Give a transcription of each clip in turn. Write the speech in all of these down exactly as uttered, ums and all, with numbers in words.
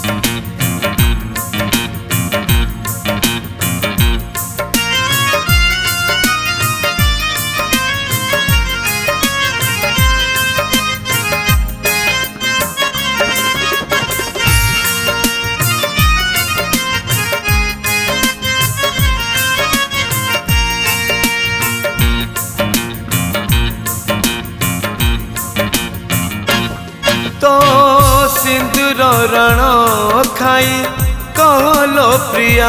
तो सिंदूर रण खाई कहलो प्रिया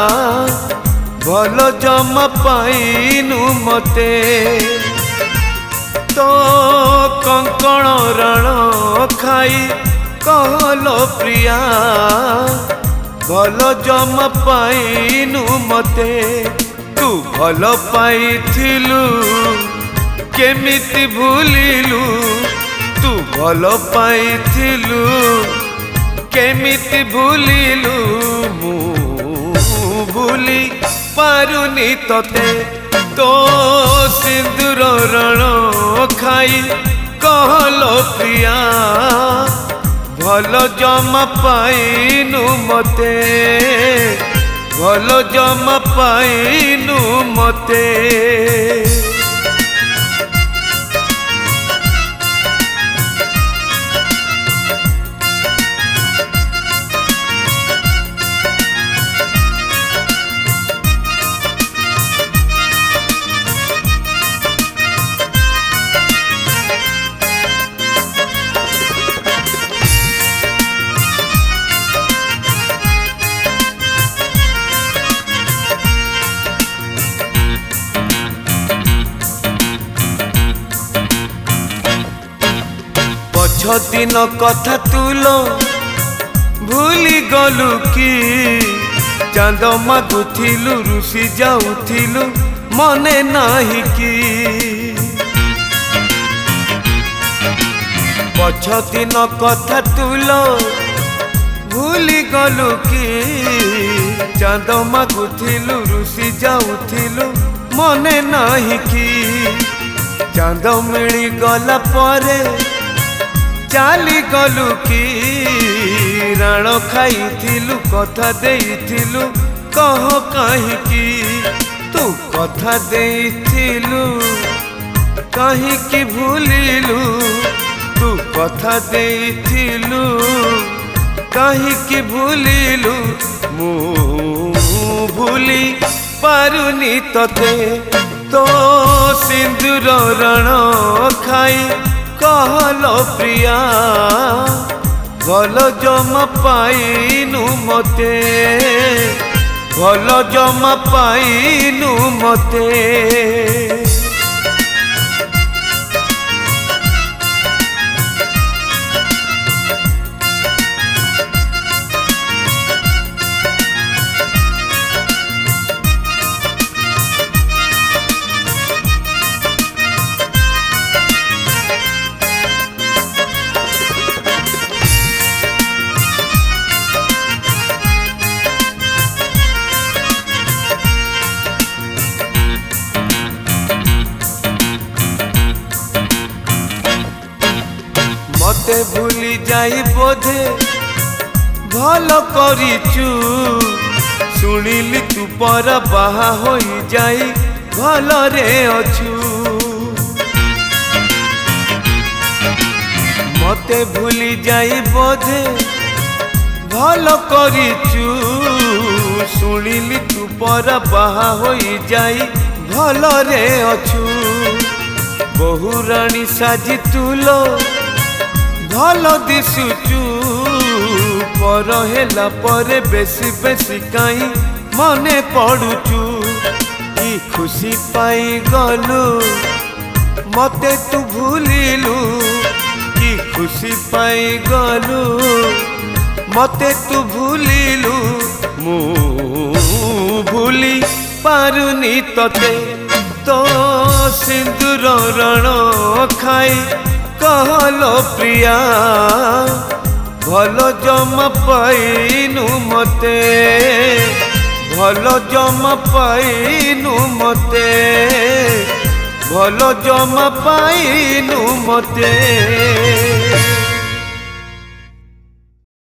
भल जम पाइनु मते तो कंकण रण खाई कहलो प्रिया भल जम पाइनु मते तू भल पाइथिलु केमिति भूलिलु तू भल पाइथिलु केमिति भूलिलु मु भूली पारुनी तते तो सिंदूर रण खाई कहलो प्रिया भल जम पाइनु मते भल जम पाइनु मते दिन कथा तुलो भूली गलु कि चांद मागुथिलु रुसी जाउथिलु मने नाही कि पछ दिन कथा तुलो भूली गलु कि चांद मागुथिलु रुसी जाउथिलु मने नाही कि चांद मिली गला परे चाली गलु कि राण खाइथिलु कथा देइथिलु कह कहीं तू कथा देइथिलु कहीं भूलिलु तू कथा देइथिलु कहीं भूलिलु मु भूली पारुनी तते तो सिंदूर रण खाई कहलो प्रिया भल जम पाइनु मते भल जम पाइनु मते मते भूली जाई बोधे भल करिचु सुनिली तू पर बाहा होई जाई भल रे अछु मते भूली जाई बोधे भल करिचु सुनिली तू पर बाहा होई जाई भल रे अछु बहु रानी साजी तुलो भल दिशुचु पर हेला परे बेसी बेसी काई मने पड़ुचु ई खुशी पाई गलु मते तू भूलिलु की खुशी पाई गलु मते तू भूलिलु मु भूली पारुनी तते तो सिंदूर रण खाई कहलो प्रिया भल जम पाइनु मते भल जम पाइनु मते भल जम पाइनु मते।